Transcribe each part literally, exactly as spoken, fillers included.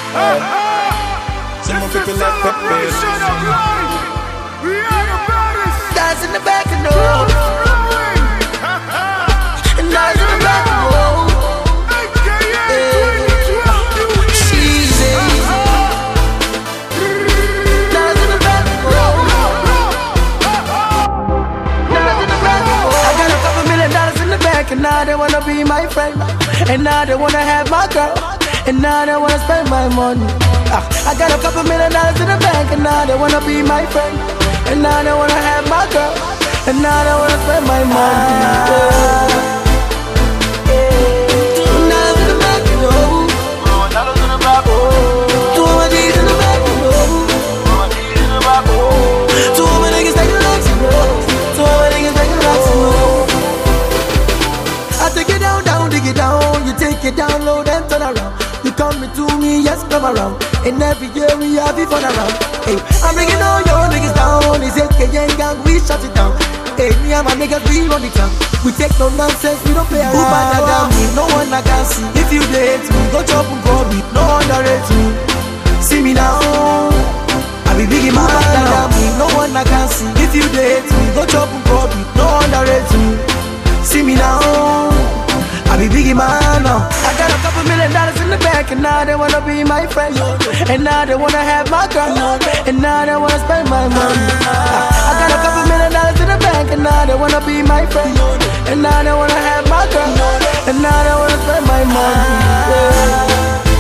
Some people like Pepe. We are the baddest. Dance in the back of the road. And dance in the back of the road. She's dance in the back of the road. Dance in the back of the road. I got a couple million dollars in the bank, and now they wanna be my friend, and now they wanna have my girl, and now they wanna spend my money. Ah, I got a couple million dollars in the bank, and now they wanna be my friend, and now they wanna have my girl, and now they wanna spend my money. Yeah. Dollars in the bank, you know. Dollars in the bank, oh. Two of my D's in the bank, you know. Two of my niggas take the legs, you know. Two of my niggas take the legs, you know. I take it down, down, dig it down. You take it down low, then turn around. You coming to me, yes, come around. And every year we have it fun around. Hey, I'm bringing all your niggas down. It's A K N gang, we shut it down. Hey, me and my niggas, we run the town. We take no nonsense, we don't play around. Who better than me? No one I can see. If you date me, go chop and go me. No one underrate me. See me now. I be biggie man. Who better than me? No one I can see. If you date me, go chop and go me. No one underrate me. See me now. I be biggie man now. I got a couple million dollars in the bank, and now they wanna be my friend, and now they wanna have my girl, and now they wanna spend my money. I got a couple million dollars in the bank, and now they wanna be my friend, and now they wanna have my girl, and now they wanna spend my money. Yeah.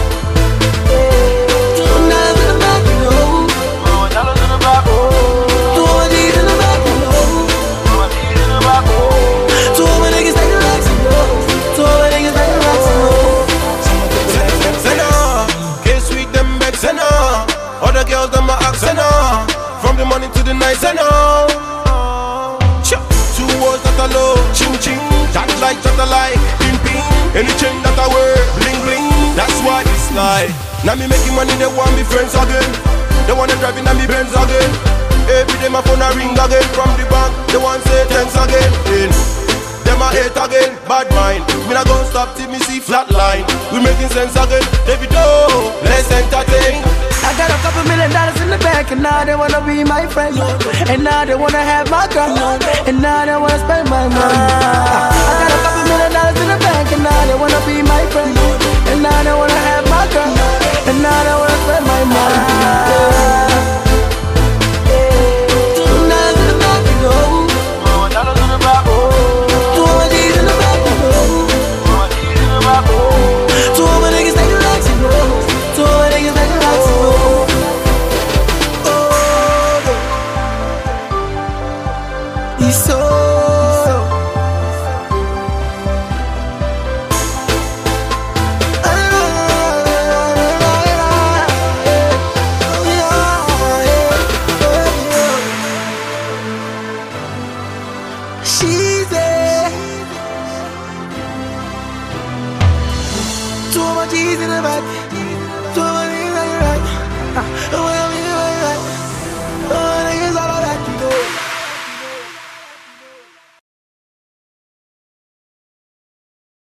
Other girls them a ask and all. From the morning to the night and all. Two words that I love, ching ching. That like, that I like, ping ping. Anything that I wear, bling bling. That's why it's like. Now me making money, they want me friends again. They wanna driving on me Benz again. Every day my phone a ring again. From the bank, they want say thanks again. In. Them a hate again, bad mind. Me not gonna stop till me see flat line. We making sense again, David O, let's entertain. I got a couple million dollars in the bank, and now they wanna be my friend, and now they wanna have my girl, and now they wanna spend my money. I got a couple million dollars in the bank, and now they wanna be my friend, and now they